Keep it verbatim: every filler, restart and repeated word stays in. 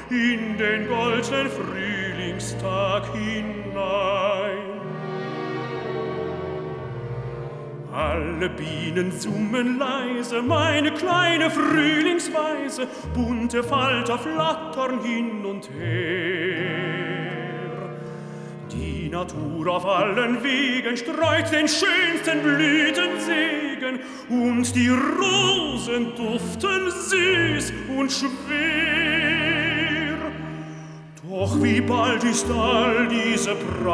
in den goldenen Frühlingstag hinein. Alle Bienen summen leise, meine kleine Frühlingsweise, bunte Falter flattern hin und her. Die Natur auf allen Wegen streut den schönsten Blütensegen, und die Rosen duften süß und schwer. Doch wie bald ist all diese Pracht